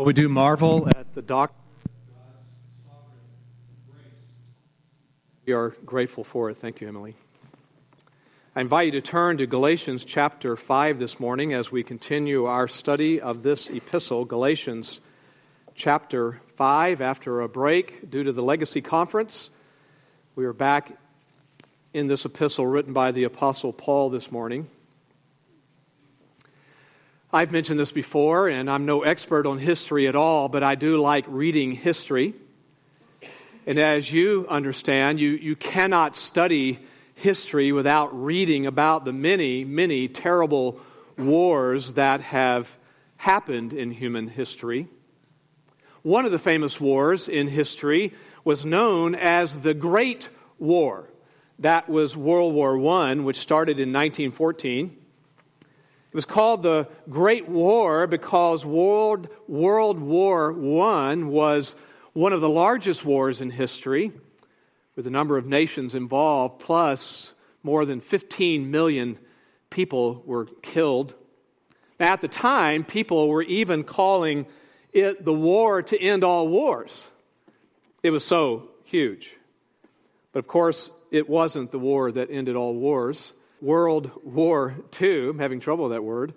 Well, we do marvel at the doctrine of God's sovereign grace. We are grateful for it. Thank you, Emily. I invite you to turn to Galatians chapter 5 this morning as we continue our study of this epistle, Galatians chapter 5. After a break due to the Legacy Conference, we are back in this epistle written by the Apostle Paul this morning. I've mentioned this before, and I'm no expert on history at all, but I do like reading history. And as you understand, you cannot study history without reading about the many, many terrible wars that have happened in human history. One of the famous wars in history was known as the Great War. That was World War I, which started in 1914. It was called the Great War because World War I was one of the largest wars in history, with a number of nations involved, plus more than 15 million people were killed. Now, at the time, people were even calling it the war to end all wars. It was so huge. But of course, it wasn't the war that ended all wars. World War II, I'm having trouble with that word.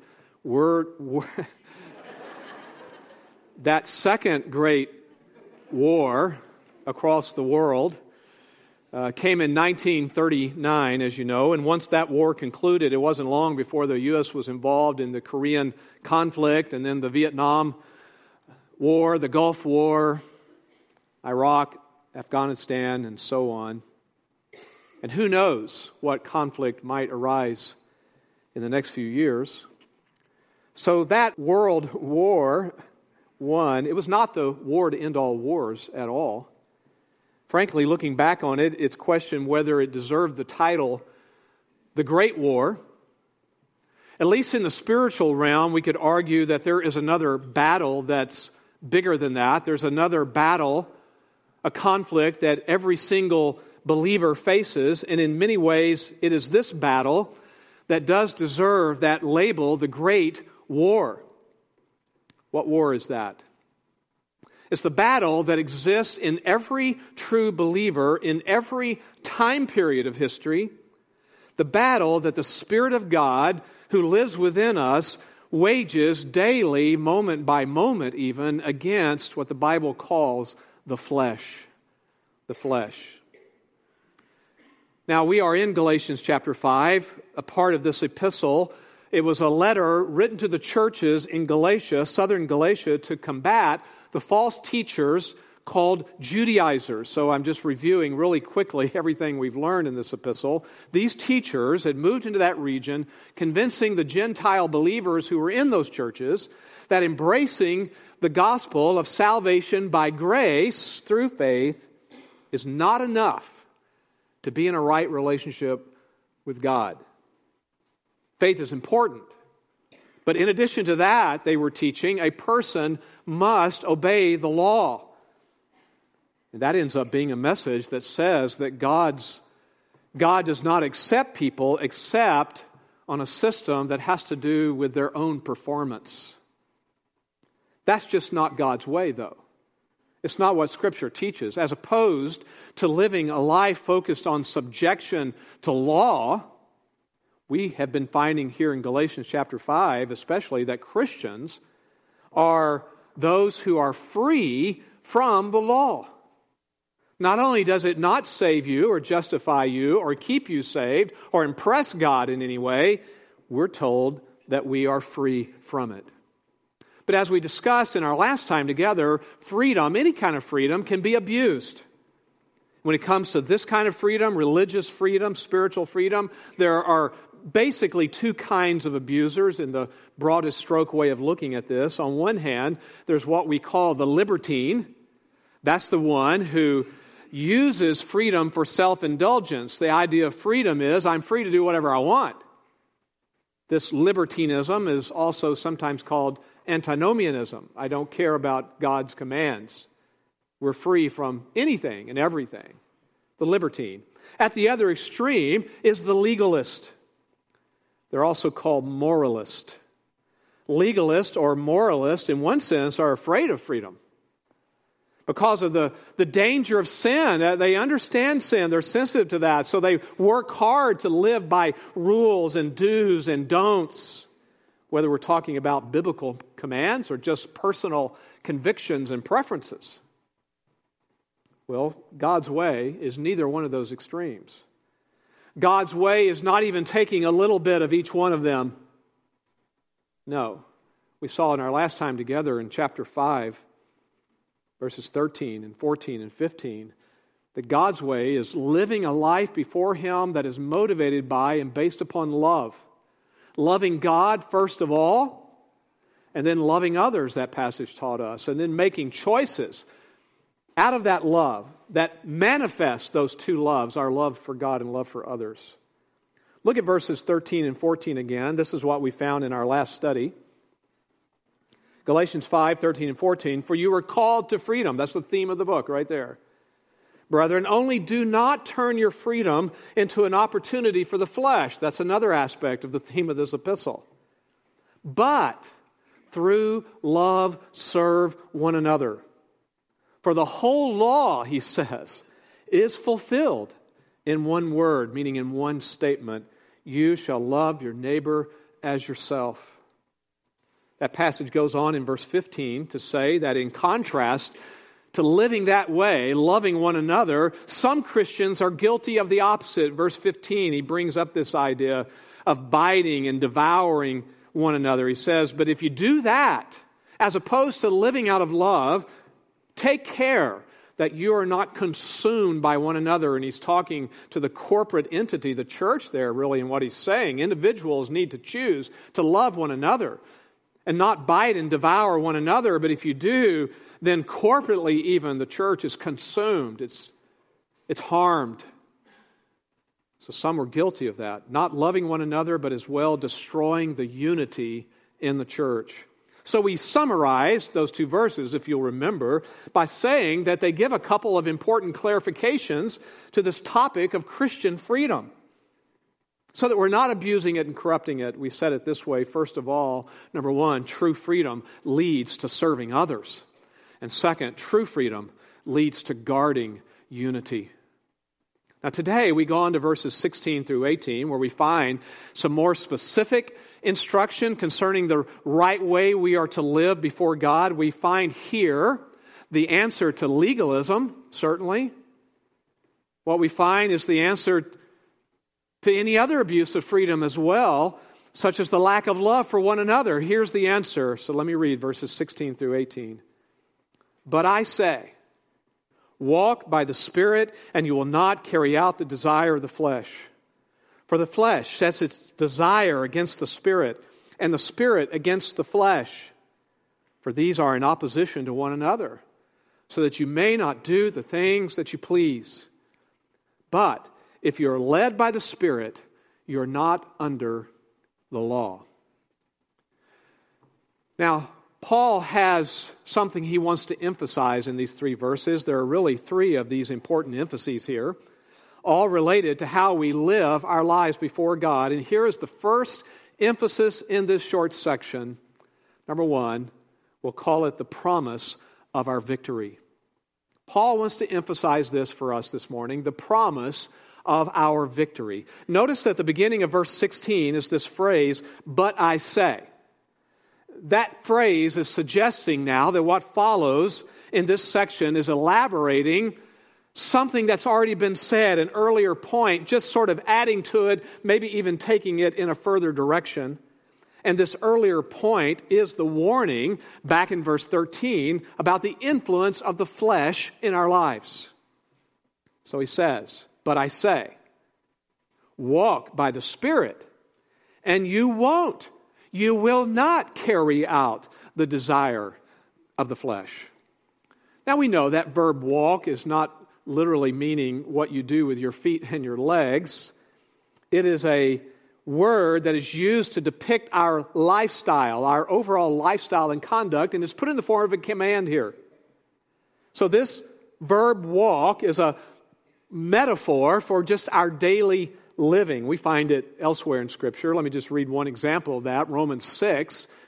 That second great war across the world came in 1939, as you know, and once that war concluded, it wasn't long before the U.S. was involved in the Korean conflict, and then the Vietnam War, the Gulf War, Iraq, Afghanistan, and so on. And who knows what conflict might arise in the next few years. So that World War I, it was not the war to end all wars at all. Frankly, looking back on it, it's questioned whether it deserved the title, the Great War. At least in the spiritual realm, we could argue that there is another battle that's bigger than that. There's another battle, a conflict that every single believer faces, and in many ways, it is this battle that does deserve that label, the Great War. What war is that? It's the battle that exists in every true believer in every time period of history, the battle that the Spirit of God, who lives within us, wages daily, moment by moment even, against what the Bible calls the flesh. The flesh. Now, we are in Galatians chapter 5, a part of this epistle. It was a letter written to the churches in Galatia, southern Galatia, to combat the false teachers called Judaizers. So I'm just reviewing really quickly everything we've learned in this epistle. These teachers had moved into that region, convincing the Gentile believers who were in those churches that embracing the gospel of salvation by grace through faith is not enough to be in a right relationship with God. Faith is important. But in addition to that, they were teaching a person must obey the law. And that ends up being a message that says that God does not accept people except on a system that has to do with their own performance. That's just not God's way, though. It's not what Scripture teaches. As opposed to living a life focused on subjection to law, we have been finding here in Galatians chapter 5, especially, that Christians are those who are free from the law. Not only does it not save you or justify you or keep you saved or impress God in any way, we're told that we are free from it. But as we discussed in our last time together, freedom, any kind of freedom, can be abused. When it comes to this kind of freedom, religious freedom, spiritual freedom, there are basically two kinds of abusers in the broadest stroke way of looking at this. On one hand, there's what we call the libertine. That's the one who uses freedom for self-indulgence. The idea of freedom is, I'm free to do whatever I want. This libertinism is also sometimes called antinomianism. I don't care about God's commands. We're free from anything and everything. The libertine. At the other extreme is the legalist. They're also called moralist. Legalists or moralists, in one sense, are afraid of freedom because of the danger of sin. They understand sin. They're sensitive to that. So they work hard to live by rules and do's and don'ts, whether we're talking about biblical commands or just personal convictions and preferences. Well, God's way is neither one of those extremes. God's way is not even taking a little bit of each one of them. No. We saw in our last time together in chapter 5, verses 13 and 14 and 15, that God's way is living a life before Him that is motivated by and based upon love. Loving God first of all, and then loving others, that passage taught us, and then making choices out of that love that manifests those two loves, our love for God and love for others. Look at verses 13 and 14 again. This is what we found in our last study. Galatians 5, 13 and 14. For you are called to freedom. That's the theme of the book right there. Brethren, only do not turn your freedom into an opportunity for the flesh. That's another aspect of the theme of this epistle. But through love serve one another. For the whole law, he says, is fulfilled in one word, meaning in one statement. You shall love your neighbor as yourself. That passage goes on in verse 15 to say that in contrast to living that way, loving one another, some Christians are guilty of the opposite. Verse 15, he brings up this idea of biting and devouring one another. He says, but if you do that, as opposed to living out of love, take care that you are not consumed by one another. And he's talking to the corporate entity, the church there, really, in what he's saying. Individuals need to choose to love one another and not bite and devour one another. But if you do, then corporately even the church is consumed. It's harmed. So some were guilty of that. Not loving one another, but as well destroying the unity in the church. So we summarize those two verses, if you'll remember, by saying that they give a couple of important clarifications to this topic of Christian freedom. So that we're not abusing it and corrupting it. We said it this way. First of all, number one, true freedom leads to serving others. And second, true freedom leads to guarding unity. Now today we go on to verses 16 through 18 where we find some more specific instruction concerning the right way we are to live before God. We find here the answer to legalism, certainly. What we find is the answer to any other abuse of freedom as well, such as the lack of love for one another. Here's the answer. So let me read verses 16 through 18. But I say, walk by the Spirit, and you will not carry out the desire of the flesh. For the flesh sets its desire against the Spirit, and the Spirit against the flesh. For these are in opposition to one another, so that you may not do the things that you please. But if you are led by the Spirit, you are not under the law. Now, Paul has something he wants to emphasize in these three verses. There are really three of these important emphases here, all related to how we live our lives before God. And here is the first emphasis in this short section. Number one, we'll call it the promise of our victory. Paul wants to emphasize this for us this morning, the promise of our victory. Notice at the beginning of verse 16 is this phrase, but I say. That phrase is suggesting now that what follows in this section is elaborating something that's already been said, an earlier point, just sort of adding to it, maybe even taking it in a further direction. And this earlier point is the warning back in verse 13 about the influence of the flesh in our lives. So he says, but I say, walk by the Spirit, and you will not carry out the desire of the flesh. Now we know that verb walk is not literally meaning what you do with your feet and your legs. It is a word that is used to depict our lifestyle, our overall lifestyle and conduct, and it's put in the form of a command here. So this verb walk is a metaphor for just our daily living. We find it elsewhere in Scripture. Let me just read one example of that. Romans 6,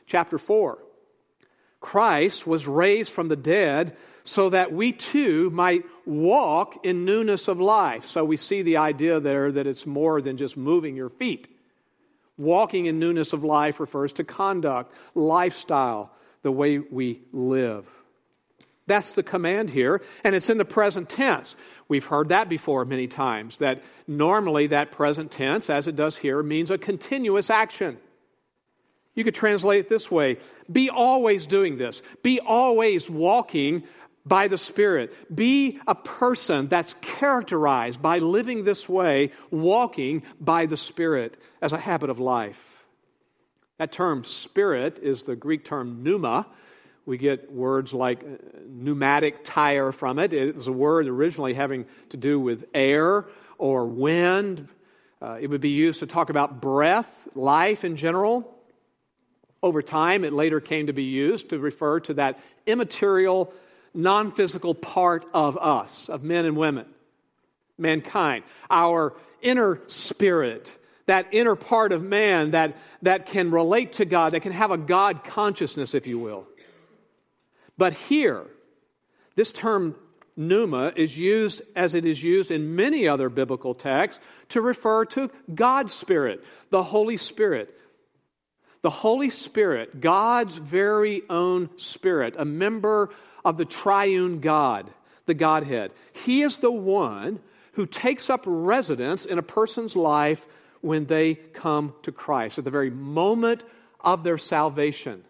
chapter 4. Christ was raised from the dead so that we too might walk in newness of life. So we see the idea there that it's more than just moving your feet. Walking in newness of life refers to conduct, lifestyle, the way we live. That's the command here, and it's in the present tense. We've heard that before many times, that normally that present tense, as it does here, means a continuous action. You could translate it this way: be always doing this. Be always walking by the Spirit. Be a person that's characterized by living this way, walking by the Spirit as a habit of life. That term spirit is the Greek term pneuma. We get words like pneumatic tire from it. It was a word originally having to do with air or wind. It would be used to talk about breath, life in general. Over time, it later came to be used to refer to that immaterial, non-physical part of us, of men and women, mankind. Our inner spirit, that inner part of man that can relate to God, that can have a God consciousness, if you will. But here, this term pneuma is used as it is used in many other biblical texts to refer to God's Spirit, the Holy Spirit. The Holy Spirit, God's very own Spirit, a member of the triune God, the Godhead. He is the one who takes up residence in a person's life when they come to Christ, at the very moment of their salvation.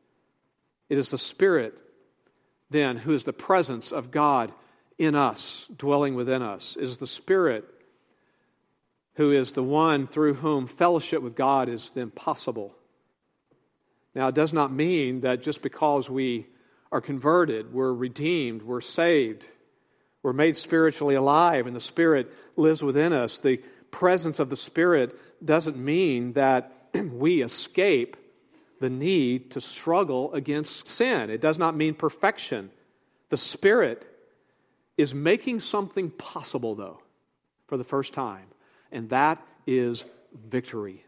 It is the Spirit, then, who is the presence of God in us, dwelling within us. It is the Spirit who is the one through whom fellowship with God is then possible. Now, it does not mean that just because we are converted, we're redeemed, we're saved, we're made spiritually alive, and the Spirit lives within us. The presence of the Spirit doesn't mean that we escape the need to struggle against sin. It does not mean perfection. The Spirit is making something possible, though, for the first time, and that is victory.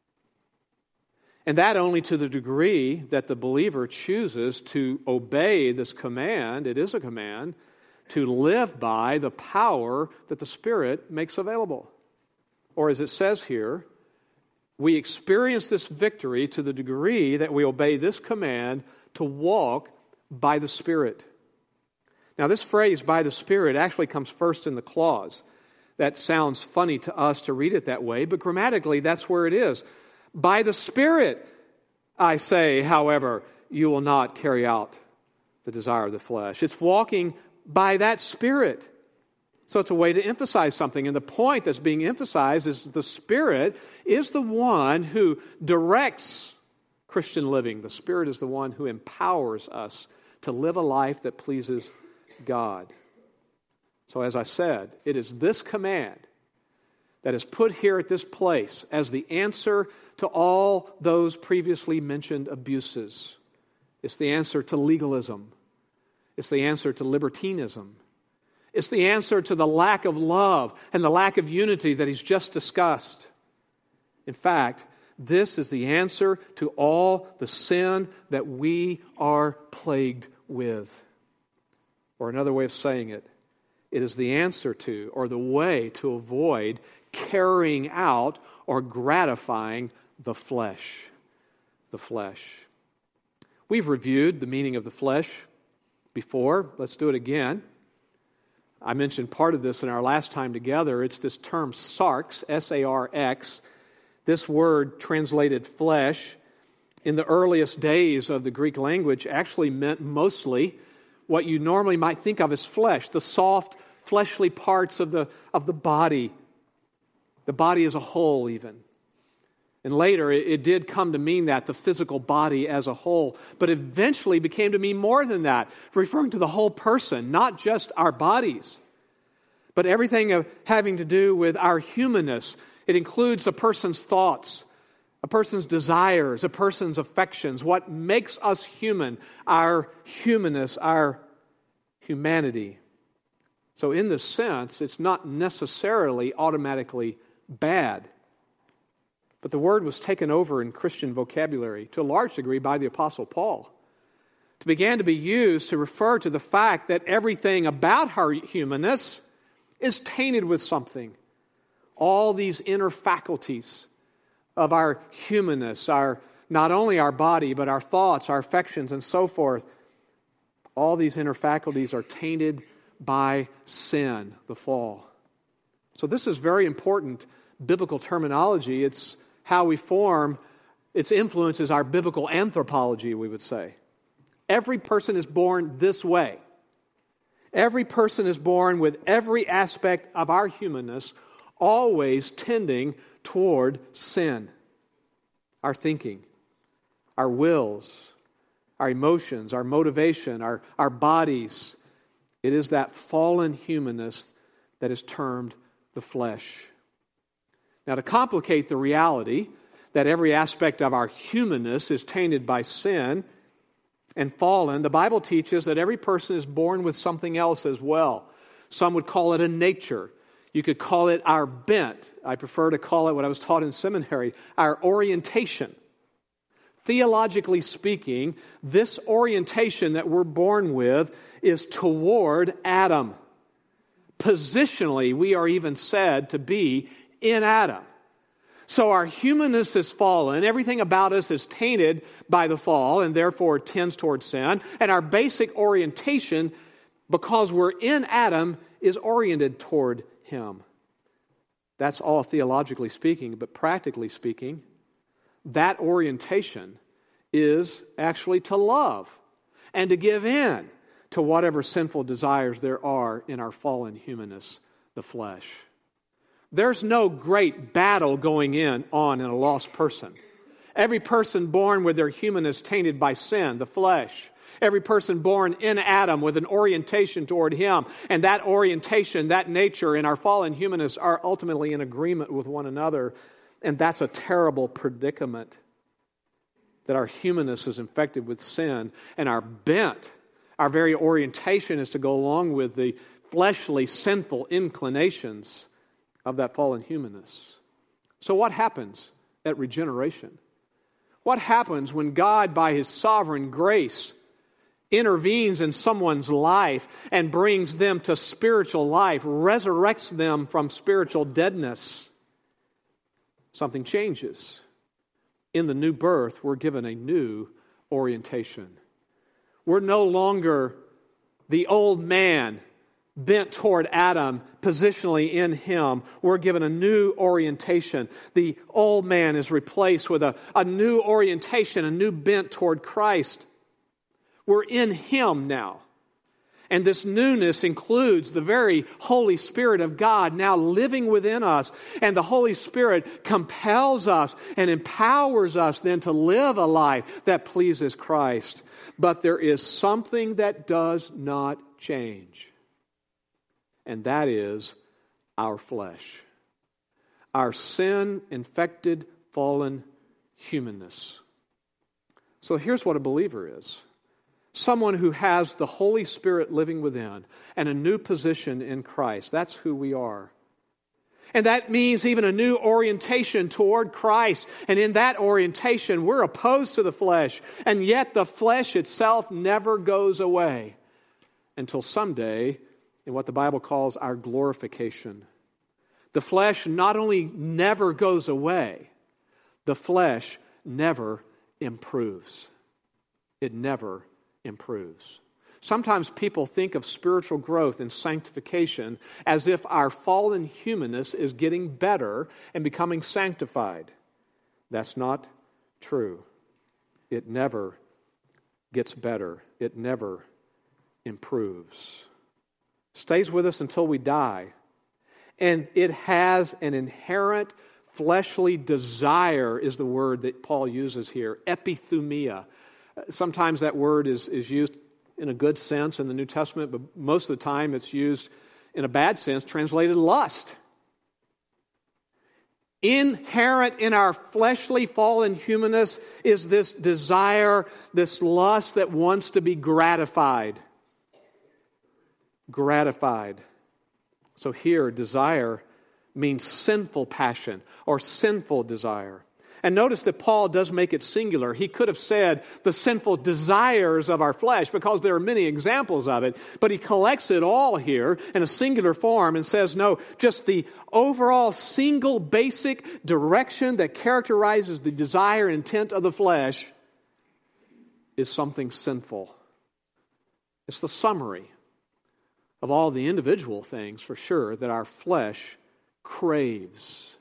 And that only to the degree that the believer chooses to obey this command, it is a command, to live by the power that the Spirit makes available. Or as it says here, we experience this victory to the degree that we obey this command to walk by the Spirit. Now, this phrase, by the Spirit, actually comes first in the clause. That sounds funny to us to read it that way, but grammatically, that's where it is. By the Spirit, I say, however, you will not carry out the desire of the flesh. It's walking by that Spirit. So it's a way to emphasize something. And the point that's being emphasized is the Spirit is the one who directs Christian living. The Spirit is the one who empowers us to live a life that pleases God. So as I said, it is this command that is put here at this place as the answer to all those previously mentioned abuses. It's the answer to legalism. It's the answer to libertinism. It's the answer to the lack of love and the lack of unity that he's just discussed. In fact, this is the answer to all the sin that we are plagued with. Or another way of saying it, it is the answer to, or the way to avoid carrying out or gratifying the flesh. The flesh. We've reviewed the meaning of the flesh before. Let's do it again. I mentioned part of this in our last time together. It's this term sarx, S-A-R-X. This word translated flesh in the earliest days of the Greek language actually meant mostly what you normally might think of as flesh, the soft, fleshly parts of the body as a whole even. And later it did come to mean that, the physical body as a whole, but eventually became to mean more than that, referring to the whole person, not just our bodies, but everything having to do with our humanness. It includes a person's thoughts, a person's desires, a person's affections, what makes us human, our humanness, our humanity. So in this sense, it's not necessarily automatically bad. But the word was taken over in Christian vocabulary to a large degree by the Apostle Paul. It began to be used to refer to the fact that everything about our humanness is tainted with something. All these inner faculties of our humanness, not only our body, but our thoughts, our affections, and so forth, all these inner faculties are tainted by sin, the fall. So this is very important biblical terminology. It's how we form, its influence is our biblical anthropology, we would say. Every person is born this way. Every person is born with every aspect of our humanness always tending toward sin. Our thinking, our wills, our emotions, our motivation, our bodies. It is that fallen humanness that is termed the flesh. Now, to complicate the reality that every aspect of our humanness is tainted by sin and fallen, the Bible teaches that every person is born with something else as well. Some would call it a nature. You could call it our bent. I prefer to call it what I was taught in seminary, our orientation. Theologically speaking, this orientation that we're born with is toward Adam. Positionally, we are even said to be in Adam. So our humanness is fallen. Everything about us is tainted by the fall and therefore tends toward sin. And our basic orientation, because we're in Adam, is oriented toward Him. That's all theologically speaking, but practically speaking, that orientation is actually to love and to give in to whatever sinful desires there are in our fallen humanness, the flesh. There's no great battle going on in a lost person. Every person born with their humanness tainted by sin, the flesh. Every person born in Adam with an orientation toward Him. And that orientation, that nature in our fallen humanness are ultimately in agreement with one another. And that's a terrible predicament, that our humanness is infected with sin. And our bent, our very orientation is to go along with the fleshly, sinful inclinations of that fallen humanness. So what happens at regeneration? What happens when God, by His sovereign grace, intervenes in someone's life and brings them to spiritual life, resurrects them from spiritual deadness? Something changes. In the new birth, we're given a new orientation. We're no longer the old man bent toward Adam, positionally in him. We're given a new orientation. The old man is replaced with a new orientation, a new bent toward Christ. We're in Him now. And this newness includes the very Holy Spirit of God now living within us. And the Holy Spirit compels us and empowers us then to live a life that pleases Christ. But there is something that does not change. And that is our flesh. Our sin-infected, fallen humanness. So here's what a believer is. Someone who has the Holy Spirit living within and a new position in Christ. That's who we are. And that means even a new orientation toward Christ. And in that orientation, we're opposed to the flesh. And yet the flesh itself never goes away until someday, in what the Bible calls our glorification. The flesh not only never goes away, the flesh never improves. It never improves. Sometimes people think of spiritual growth and sanctification as if our fallen humanness is getting better and becoming sanctified. That's not true. It never gets better. It never improves. Stays with us until we die. And it has an inherent fleshly desire, is the word that Paul uses here, epithumia. Sometimes that word is used in a good sense in the New Testament, but most of the time it's used in a bad sense, translated lust. Inherent in our fleshly fallen humanness is this desire, this lust that wants to be gratified. Gratified. So here, desire means sinful passion or sinful desire. And notice that Paul does make it singular. He could have said the sinful desires of our flesh because there are many examples of it. But he collects it all here in a singular form and says, no, just the overall single basic direction that characterizes the desire and intent of the flesh is something sinful. It's the summary of all the individual things, for sure, that our flesh craves.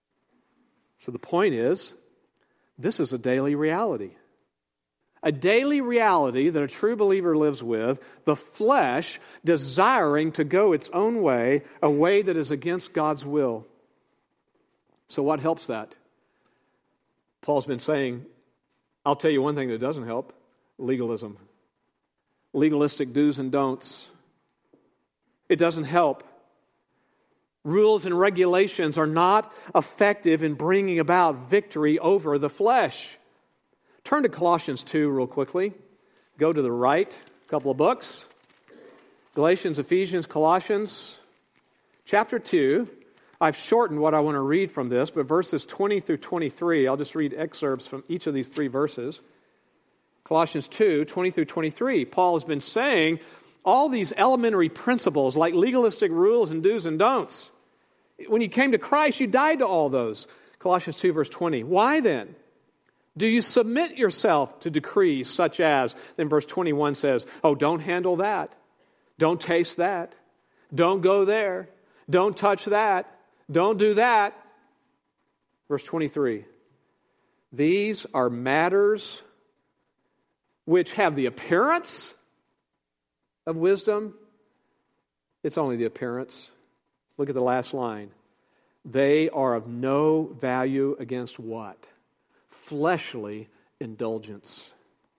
So the point is, this is a daily reality. A daily reality that a true believer lives with, the flesh desiring to go its own way, a way that is against God's will. So what helps that? Paul's been saying, I'll tell you one thing that doesn't help: legalism. Legalistic do's and don'ts. It doesn't help. Rules and regulations are not effective in bringing about victory over the flesh. Turn to Colossians 2 real quickly. Go to the right, a couple of books. Galatians, Ephesians, Colossians, chapter 2. I've shortened what I want to read from this, but verses 20 through 23, I'll just read excerpts from each of these three verses. Colossians 2, 20 through 23. Paul has been saying all these elementary principles like legalistic rules and do's and don'ts. When you came to Christ, you died to all those. Colossians 2, verse 20. Why then do you submit yourself to decrees such as, then verse 21 says, oh, don't handle that. Don't taste that. Don't go there. Don't touch that. Don't do that. Verse 23. These are matters which have the appearance of wisdom. It's only the appearance. Look at the last line. They are of no value against what? Fleshly indulgence.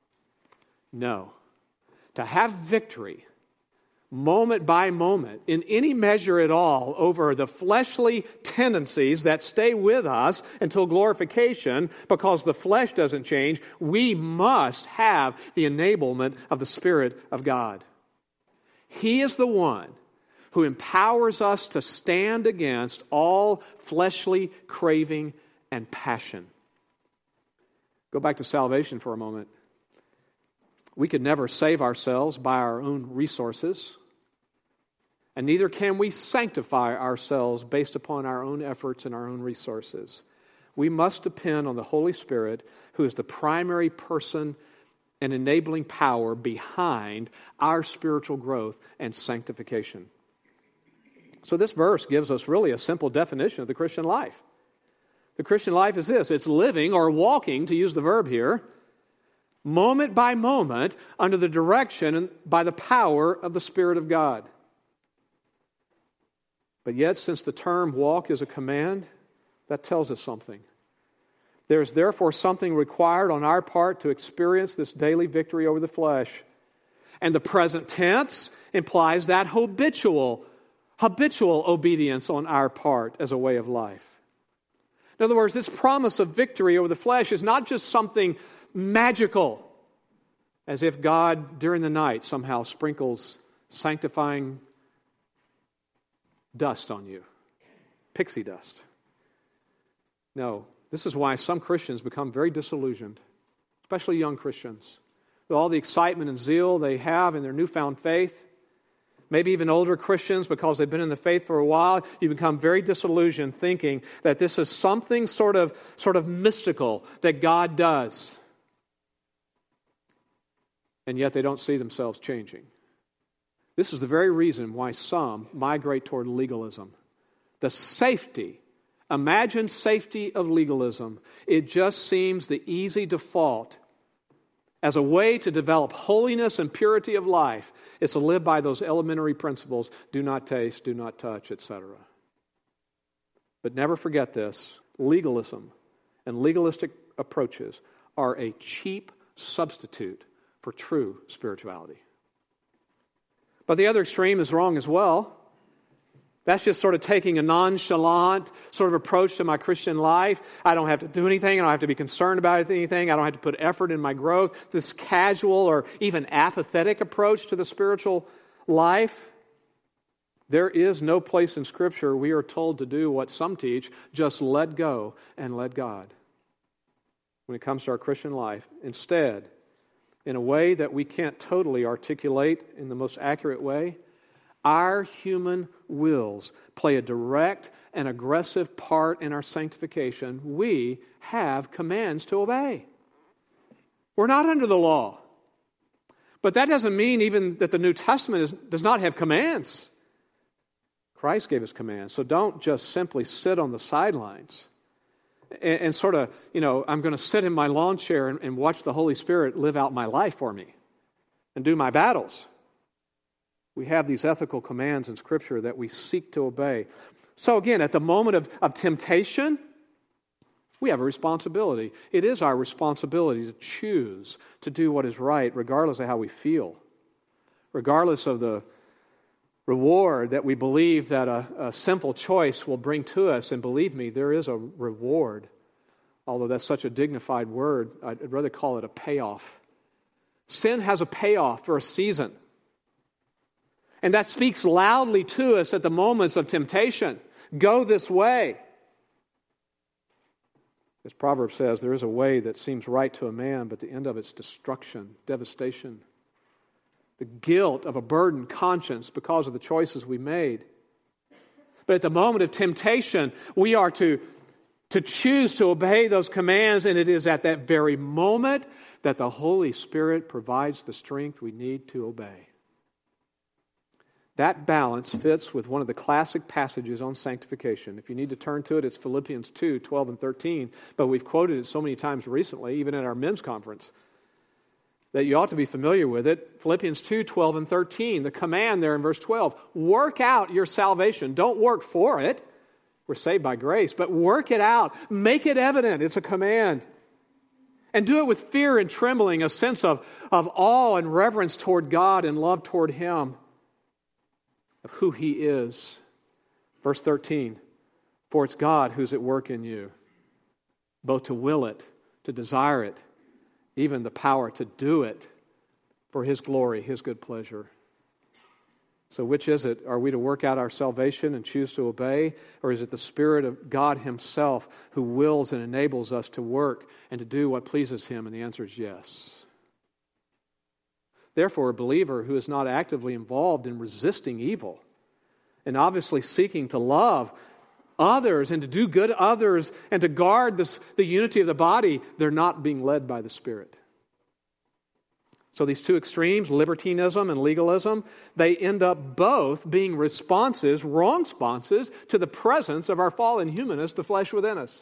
No. To have victory, moment by moment, in any measure at all, over the fleshly tendencies that stay with us until glorification, because the flesh doesn't change, we must have the enablement of the Spirit of God. He is the one who empowers us to stand against all fleshly craving and passion. Go back to salvation for a moment. We could never save ourselves by our own resources, and neither can we sanctify ourselves based upon our own efforts and our own resources. We must depend on the Holy Spirit, who is the primary person and enabling power behind our spiritual growth and sanctification. So this verse gives us really a simple definition of the Christian life. The Christian life is this: it's living or walking, to use the verb here, moment by moment under the direction and by the power of the Spirit of God. But yet, since the term walk is a command, that tells us something. There is therefore something required on our part to experience this daily victory over the flesh. And the present tense implies that habitual obedience on our part as a way of life. In other words, this promise of victory over the flesh is not just something magical, as if God during the night somehow sprinkles sanctifying dust on you, pixie dust. No, this is why some Christians become very disillusioned, especially young Christians, with all the excitement and zeal they have in their newfound faith. Maybe even older Christians, because they've been in the faith for a while, you become very disillusioned thinking that this is something sort of mystical that God does. And yet they don't see themselves changing. This is the very reason why some migrate toward legalism. The safety, imagined safety of legalism, it just seems the easy default as a way to develop holiness and purity of life is to live by those elementary principles: do not taste, do not touch, etc. But never forget this: legalism and legalistic approaches are a cheap substitute for true spirituality. But the other extreme is wrong as well. That's just sort of taking a nonchalant sort of approach to my Christian life. I don't have to do anything. I don't have to be concerned about anything. I don't have to put effort in my growth. This casual or even apathetic approach to the spiritual life. There is no place in Scripture we are told to do what some teach: just let go and let God. when it comes to our Christian life. Instead, in a way that we can't totally articulate in the most accurate way, our human wills play a direct and aggressive part in our sanctification. We have commands to obey. We're not under the law. But that doesn't mean even that the New Testament does not have commands. Christ gave us commands. So don't just simply sit on the sidelines and sort of, I'm going to sit in my lawn chair and watch the Holy Spirit live out my life for me and do my battles. We have these ethical commands in Scripture that we seek to obey. So again, at the moment of temptation, we have a responsibility. It is our responsibility to choose to do what is right, regardless of how we feel, regardless of the reward that we believe that a simple choice will bring to us. And believe me, there is a reward. Although that's such a dignified word, I'd rather call it a payoff. Sin has a payoff for a season. And that speaks loudly to us at the moments of temptation. Go this way. As Proverbs says, there is a way that seems right to a man, but the end of it's destruction, devastation. The guilt of a burdened conscience because of the choices we made. But at the moment of temptation, we are to choose to obey those commands, and it is at that very moment that the Holy Spirit provides the strength we need to obey. That balance fits with one of the classic passages on sanctification. If you need to turn to it, it's Philippians 2, 12 and 13. But we've quoted it so many times recently, even at our men's conference, that you ought to be familiar with it. Philippians 2, 12 and 13. The command there in verse 12. Work out your salvation. Don't work for it. We're saved by grace. But work it out. Make it evident. It's a command. And do it with fear and trembling, a sense of awe and reverence toward God and love toward Him, of who He is. Verse 13, for it's God who's at work in you, both to will it, to desire it, even the power to do it for His glory, His good pleasure. So which is it? Are we to work out our salvation and choose to obey? Or is it the Spirit of God Himself who wills and enables us to work and to do what pleases Him? And the answer is yes. Therefore, a believer who is not actively involved in resisting evil and obviously seeking to love others and to do good to others and to guard the unity of the body, they're not being led by the Spirit. So these two extremes, libertinism and legalism, they end up both being responses, wrong responses, to the presence of our fallen humanist, the flesh within us.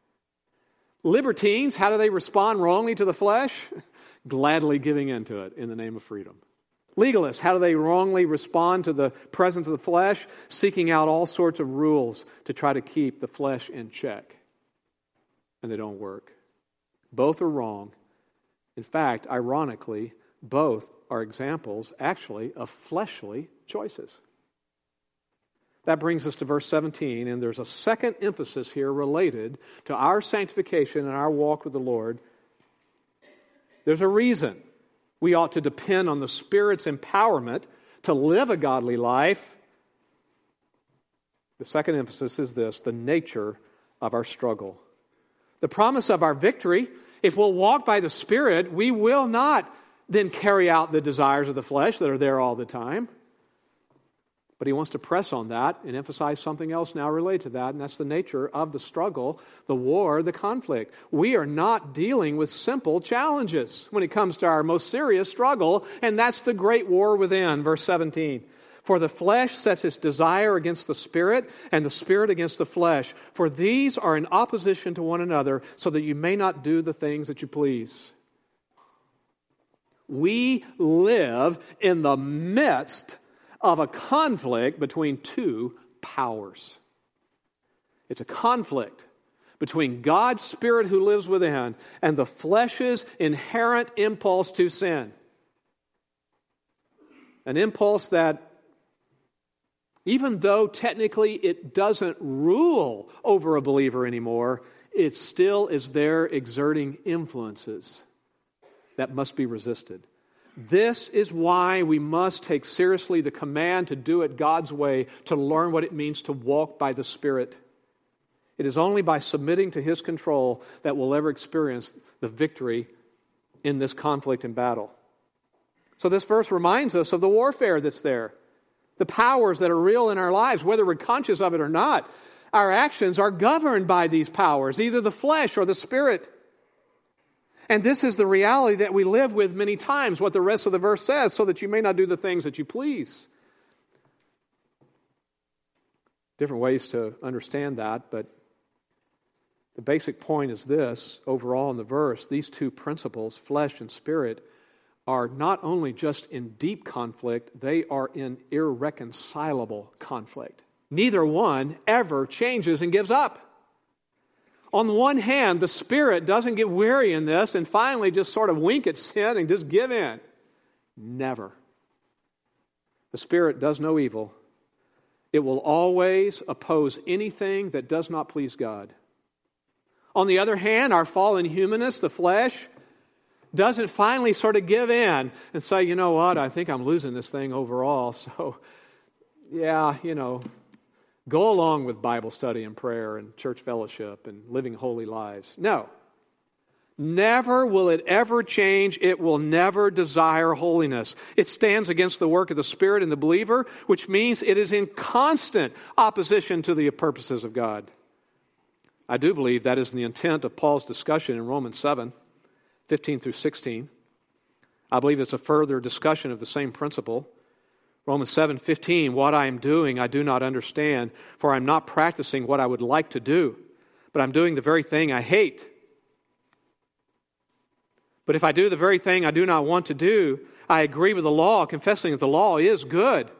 Libertines, how do they respond wrongly to the flesh? Gladly giving into it in the name of freedom. Legalists, how do they wrongly respond to the presence of the flesh? Seeking out all sorts of rules to try to keep the flesh in check. And they don't work. Both are wrong. In fact, ironically, both are examples, actually, of fleshly choices. That brings us to verse 17, and there's a second emphasis here related to our sanctification and our walk with the Lord. There's a reason we ought to depend on the Spirit's empowerment to live a godly life. The second emphasis is this: the nature of our struggle. The promise of our victory, if we'll walk by the Spirit, we will not then carry out the desires of the flesh that are there all the time. But he wants to press on that and emphasize something else now related to that, and that's the nature of the struggle, the war, the conflict. We are not dealing with simple challenges when it comes to our most serious struggle, and that's the great war within. Verse 17, for the flesh sets its desire against the Spirit, and the Spirit against the flesh. For these are in opposition to one another, so that you may not do the things that you please. We live in the midst of a conflict between two powers. It's a conflict between God's Spirit who lives within and the flesh's inherent impulse to sin. An impulse that, even though technically it doesn't rule over a believer anymore, it still is there exerting influences that must be resisted. This is why we must take seriously the command to do it God's way, to learn what it means to walk by the Spirit. It is only by submitting to His control that we'll ever experience the victory in this conflict and battle. So this verse reminds us of the warfare that's there, the powers that are real in our lives, whether we're conscious of it or not. Our actions are governed by these powers, either the flesh or the spirit. And this is the reality that we live with many times, what the rest of the verse says, so that you may not do the things that you please. Different ways to understand that, but the basic point is this, overall in the verse, these two principles, flesh and spirit, are not only just in deep conflict, they are in irreconcilable conflict. Neither one ever changes and gives up. On the one hand, the spirit doesn't get weary in this and finally just sort of wink at sin and just give in. Never. The spirit does no evil. It will always oppose anything that does not please God. On the other hand, our fallen humanness, the flesh, doesn't finally sort of give in and say, you know what, I think I'm losing this thing overall. So, yeah, go along with Bible study and prayer and church fellowship and living holy lives. No. Never will it ever change. It will never desire holiness. It stands against the work of the Spirit in the believer, which means it is in constant opposition to the purposes of God. I do believe that is the intent of Paul's discussion in Romans 7, 15 through 16. I believe it's a further discussion of the same principle. Romans 7:15, what I am doing I do not understand, for I am not practicing what I would like to do, but I'm doing the very thing I hate. But if I do the very thing I do not want to do, I agree with the law, confessing that the law is good.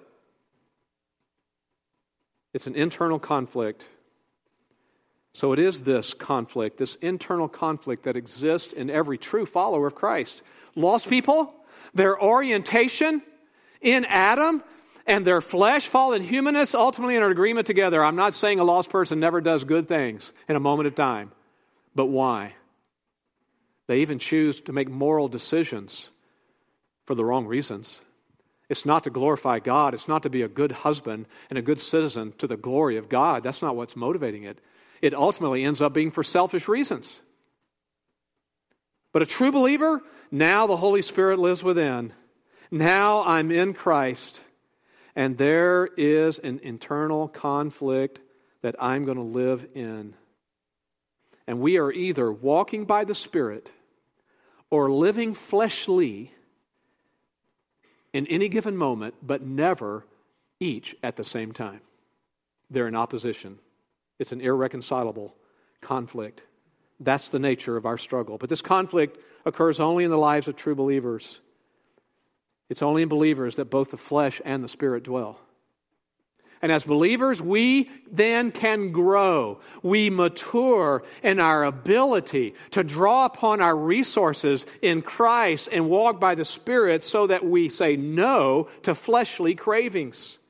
It's an internal conflict. So it is this conflict, this internal conflict that exists in every true follower of Christ. Lost people, their orientation in Adam and their flesh, fallen humanness, ultimately in an agreement together. I'm not saying a lost person never does good things in a moment of time. But why? They even choose to make moral decisions for the wrong reasons. It's not to glorify God. It's not to be a good husband and a good citizen to the glory of God. That's not what's motivating it. It ultimately ends up being for selfish reasons. But a true believer, now the Holy Spirit lives within. Now I'm in Christ, and there is an internal conflict that I'm going to live in. And we are either walking by the Spirit or living fleshly in any given moment, but never each at the same time. They're in opposition. It's an irreconcilable conflict. That's the nature of our struggle. But this conflict occurs only in the lives of true believers. It's only in believers that both the flesh and the Spirit dwell. And as believers, we then can grow. We mature in our ability to draw upon our resources in Christ and walk by the Spirit so that we say no to fleshly cravings.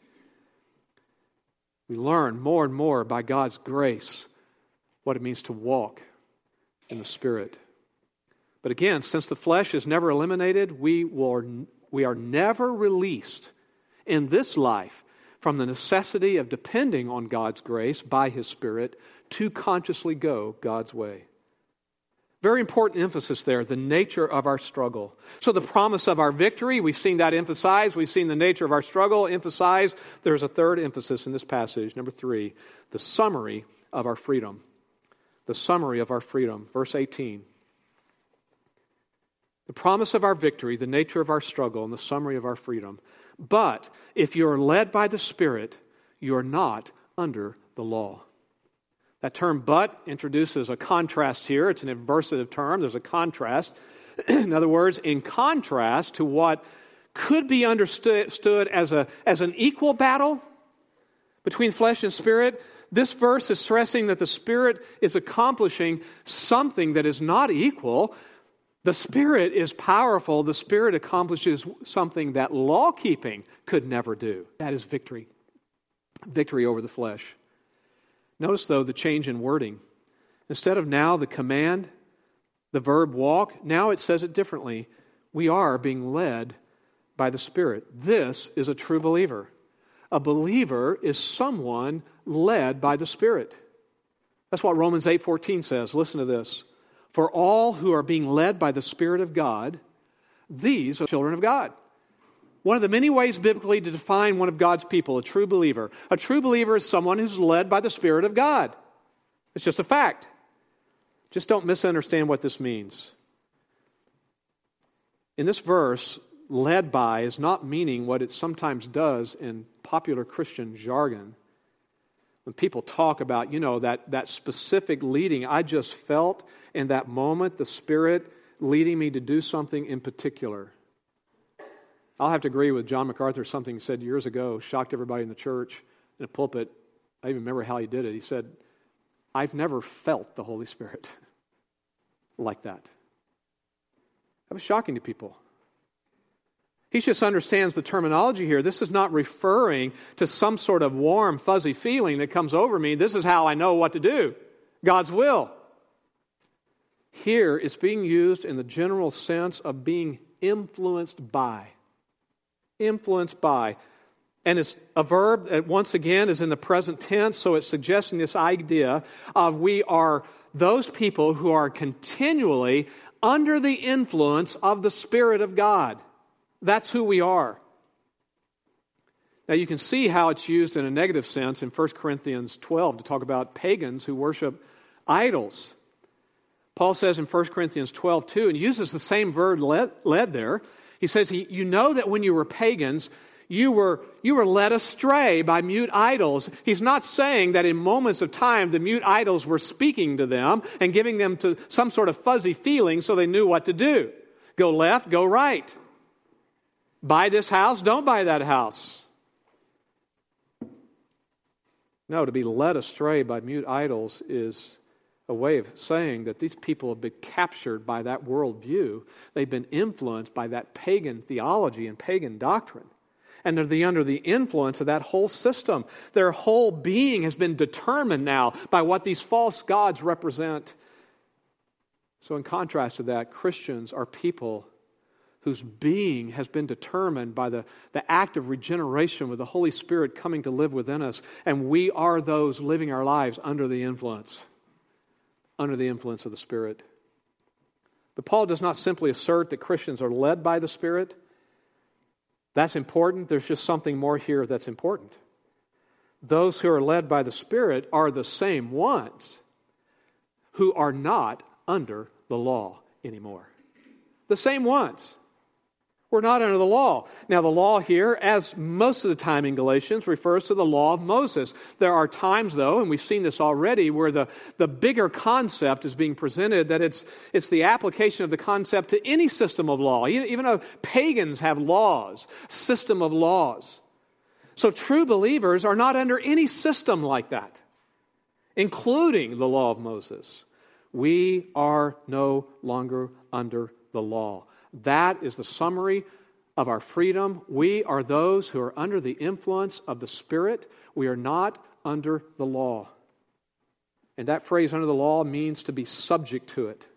We learn more and more by God's grace what it means to walk in the Spirit. But again, since the flesh is never eliminated, we are never released in this life from the necessity of depending on God's grace by His Spirit to consciously go God's way. Very important emphasis there, the nature of our struggle. So the promise of our victory, we've seen that emphasized. We've seen the nature of our struggle emphasized. There's a third emphasis in this passage, number 3, the summary of our freedom. The summary of our freedom, verse 18. The promise of our victory, the nature of our struggle, and the summary of our freedom. But if you are led by the Spirit, you are not under the law. That term "but" introduces a contrast here. It's an adversative term. There's a contrast. In other words, in contrast to what could be understood as an equal battle between flesh and spirit, this verse is stressing that the Spirit is accomplishing something that is not equal. The Spirit is powerful. The Spirit accomplishes something that law-keeping could never do. That is victory. Victory over the flesh. Notice, though, the change in wording. Instead of now the command, the verb walk, now it says it differently. We are being led by the Spirit. This is a true believer. A believer is someone led by the Spirit. That's what Romans 8:14 says. Listen to this. For all who are being led by the Spirit of God, these are children of God. One of the many ways biblically to define one of God's people, a true believer. A true believer is someone who's led by the Spirit of God. It's just a fact. Just don't misunderstand what this means. In this verse, led by is not meaning what it sometimes does in popular Christian jargon. When people talk about, that specific leading, I just felt in that moment the Spirit leading me to do something in particular. I'll have to agree with John MacArthur, something he said years ago, shocked everybody in the church, in a pulpit. I even remember how he did it. He said, I've never felt the Holy Spirit like that. That was shocking to people. He just understands the terminology here. This is not referring to some sort of warm, fuzzy feeling that comes over me. This is how I know what to do. God's will. Here, it's being used in the general sense of being influenced by. Influenced by. And it's a verb that, once again, is in the present tense, so it's suggesting this idea of we are those people who are continually under the influence of the Spirit of God. That's who we are. Now you can see how it's used in a negative sense in 1 Corinthians 12 to talk about pagans who worship idols. Paul says in 1 Corinthians 12 too, and uses the same verb led there. He says, you know that when you were pagans, you were led astray by mute idols. He's not saying that in moments of time the mute idols were speaking to them and giving them to some sort of fuzzy feeling so they knew what to do. Go left, go right. Buy this house, don't buy that house. No, to be led astray by mute idols is a way of saying that these people have been captured by that worldview. They've been influenced by that pagan theology and pagan doctrine. And they're under the influence of that whole system. Their whole being has been determined now by what these false gods represent. So in contrast to that, Christians are people whose being has been determined by the act of regeneration with the Holy Spirit coming to live within us. And we are those living our lives under the influence of the Spirit. But Paul does not simply assert that Christians are led by the Spirit. That's important. There's just something more here that's important. Those who are led by the Spirit are the same ones who are not under the law anymore. The same ones. We're not under the law. Now, the law here, as most of the time in Galatians, refers to the law of Moses. There are times, though, and we've seen this already, where the bigger concept is being presented, that it's the application of the concept to any system of law. Even though pagans have laws, system of laws. So true believers are not under any system like that, including the law of Moses. We are no longer under the law. That is the summary of our freedom. We are those who are under the influence of the Spirit. We are not under the law. And that phrase, under the law, means to be subject to it.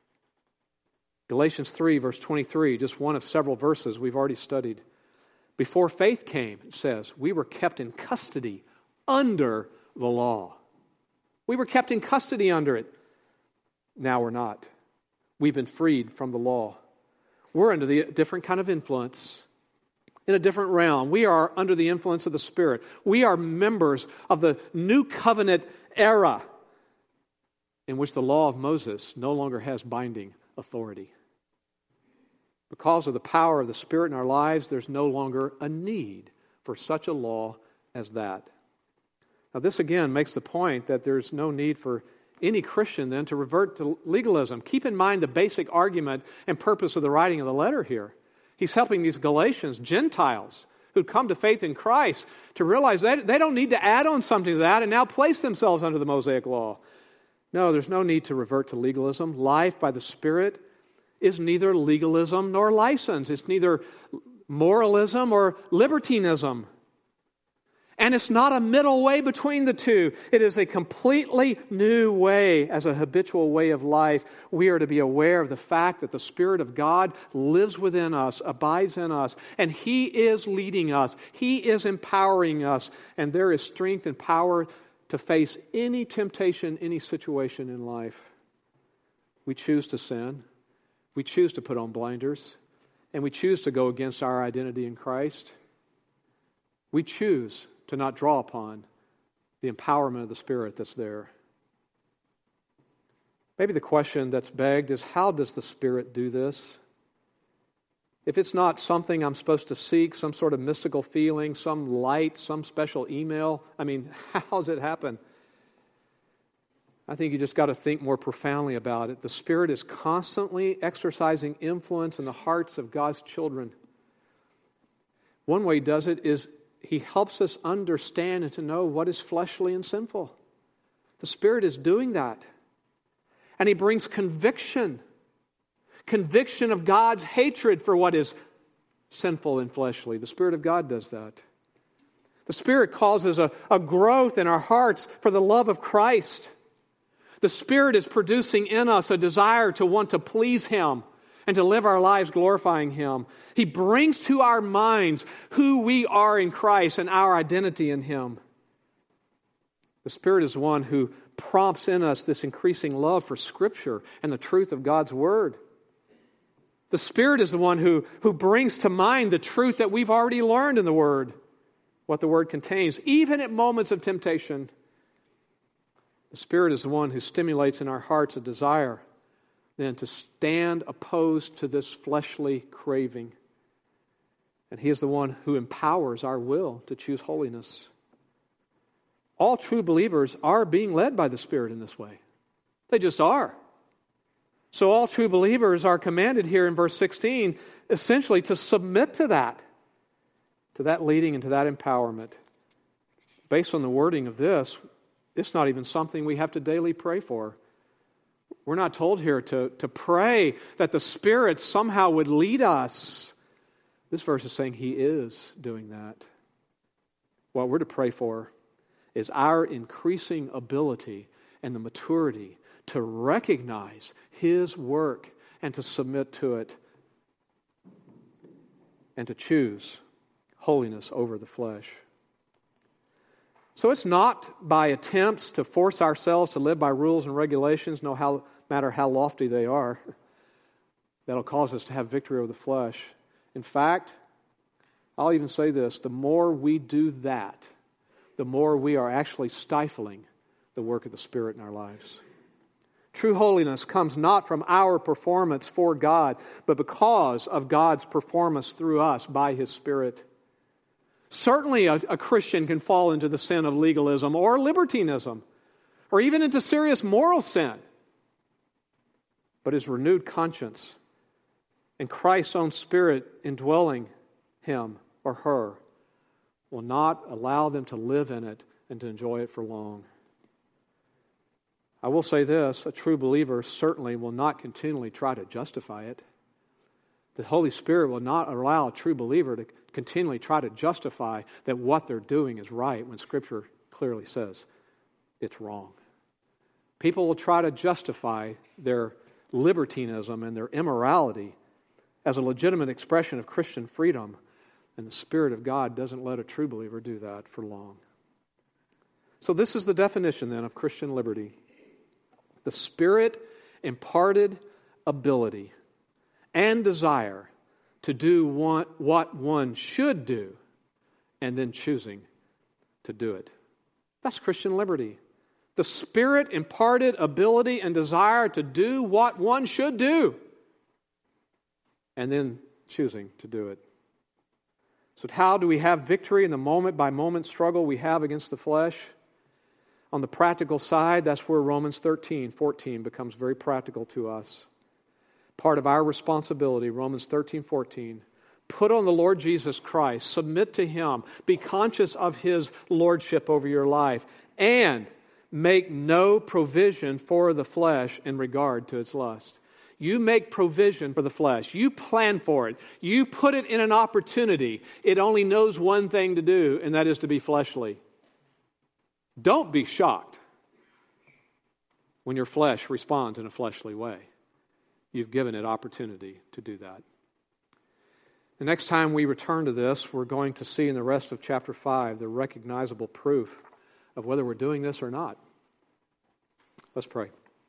Galatians 3, verse 23, just one of several verses we've already studied. Before faith came, it says, we were kept in custody under the law. We were kept in custody under it. Now we're not. We've been freed from the law. We're under the different kind of influence, in a different realm. We are under the influence of the Spirit. We are members of the new covenant era in which the law of Moses no longer has binding authority. Because of the power of the Spirit in our lives, there's no longer a need for such a law as that. Now, this again makes the point that there's no need for any Christian then to revert to legalism. Keep in mind the basic argument and purpose of the writing of the letter here. He's helping these Galatians, Gentiles, who'd come to faith in Christ, to realize that they don't need to add on something to that and now place themselves under the Mosaic law. No, there's no need to revert to legalism. Life by the Spirit is neither legalism nor license. It's neither moralism or libertinism. And it's not a middle way between the two. It is a completely new way. As a habitual way of life, we are to be aware of the fact that the Spirit of God lives within us, abides in us, and He is leading us. He is empowering us, and there is strength and power to face any temptation, any situation in life, we choose to sin. We choose to put on blinders. And we choose to go against our identity in Christ. We choose to not draw upon the empowerment of the Spirit that's there. Maybe the question that's begged is, how does the Spirit do this? If it's not something I'm supposed to seek, some sort of mystical feeling, some light, some special email, how does it happen? I think you just got to think more profoundly about it. The Spirit is constantly exercising influence in the hearts of God's children. One way He does it is He helps us understand and to know what is fleshly and sinful. The Spirit is doing that. And He brings conviction of God's hatred for what is sinful and fleshly. The Spirit of God does that. The Spirit causes a growth in our hearts for the love of Christ. The Spirit is producing in us a desire to want to please Him and to live our lives glorifying Him. He brings to our minds who we are in Christ and our identity in Him. The Spirit is the one who prompts in us this increasing love for Scripture and the truth of God's Word. The Spirit is the one who brings to mind the truth that we've already learned in the Word, what the Word contains, even at moments of temptation. The Spirit is the one who stimulates in our hearts a desire then to stand opposed to this fleshly craving. And He is the one who empowers our will to choose holiness. All true believers are being led by the Spirit in this way. They just are. So all true believers are commanded here in verse 16 essentially to submit to that leading and to that empowerment. Based on the wording of this, it's not even something we have to daily pray for. We're not told here to pray that the Spirit somehow would lead us. This verse is saying He is doing that. What we're to pray for is our increasing ability and the maturity to recognize His work and to submit to it and to choose holiness over the flesh. So it's not by attempts to force ourselves to live by rules and regulations, no matter how lofty they are, that'll cause us to have victory over the flesh. In fact, I'll even say this, the more we do that, the more we are actually stifling the work of the Spirit in our lives. True holiness comes not from our performance for God, but because of God's performance through us by His Spirit. Certainly a Christian can fall into the sin of legalism or libertinism, or even into serious moral sin. But his renewed conscience and Christ's own Spirit indwelling him or her will not allow them to live in it and to enjoy it for long. I will say this, a true believer certainly will not continually try to justify it. The Holy Spirit will not allow a true believer to continually try to justify that what they're doing is right when Scripture clearly says it's wrong. People will try to justify their libertinism and their immorality as a legitimate expression of Christian freedom, and the Spirit of God doesn't let a true believer do that for long. So this is the definition then of Christian liberty. The Spirit imparted ability and desire to do what one should do and then choosing to do it. That's Christian liberty. The Spirit imparted ability and desire to do what one should do and then choosing to do it. So how do we have victory in the moment-by-moment struggle we have against the flesh? On the practical side, that's where Romans 13:14 becomes very practical to us. Part of our responsibility, Romans 13:14, put on the Lord Jesus Christ, submit to Him, be conscious of His lordship over your life, and make no provision for the flesh in regard to its lust. You make provision for the flesh. You plan for it. You put it in an opportunity. It only knows one thing to do, and that is to be fleshly. Don't be shocked when your flesh responds in a fleshly way. You've given it opportunity to do that. The next time we return to this, we're going to see in the rest of chapter 5 the recognizable proof of whether we're doing this or not. Let's pray.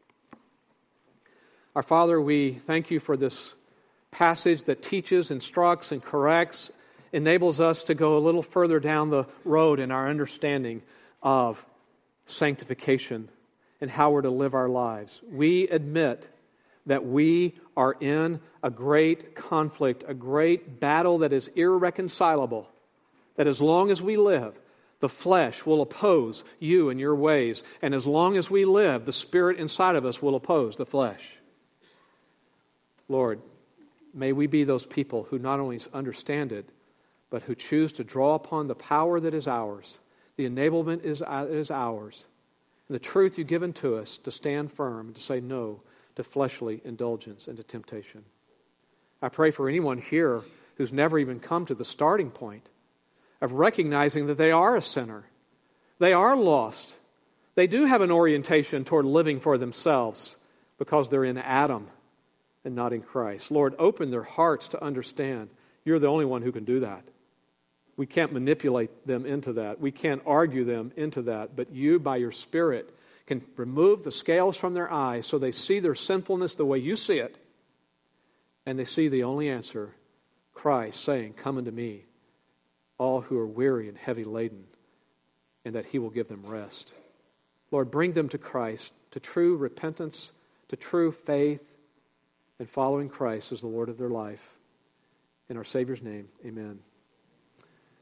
Our Father, we thank you for this passage that teaches, instructs, and corrects, enables us to go a little further down the road in our understanding of sanctification and how we're to live our lives. We admit that we are in a great conflict, a great battle that is irreconcilable, that as long as we live, the flesh will oppose you and your ways, and as long as we live, the Spirit inside of us will oppose the flesh. Lord, may we be those people who not only understand it, but who choose to draw upon the power that is ours. The enablement is ours. And the truth you've given to us to stand firm and to say no to fleshly indulgence and to temptation. I pray for anyone here who's never even come to the starting point of recognizing that they are a sinner. They are lost. They do have an orientation toward living for themselves because they're in Adam and not in Christ. Lord, open their hearts to understand you're the only one who can do that. We can't manipulate them into that. We can't argue them into that. But you, by your Spirit, can remove the scales from their eyes so they see their sinfulness the way you see it. And they see the only answer, Christ saying, "Come unto me, all who are weary and heavy laden," and that He will give them rest. Lord, bring them to Christ, to true repentance, to true faith, and following Christ as the Lord of their life. In our Savior's name, amen.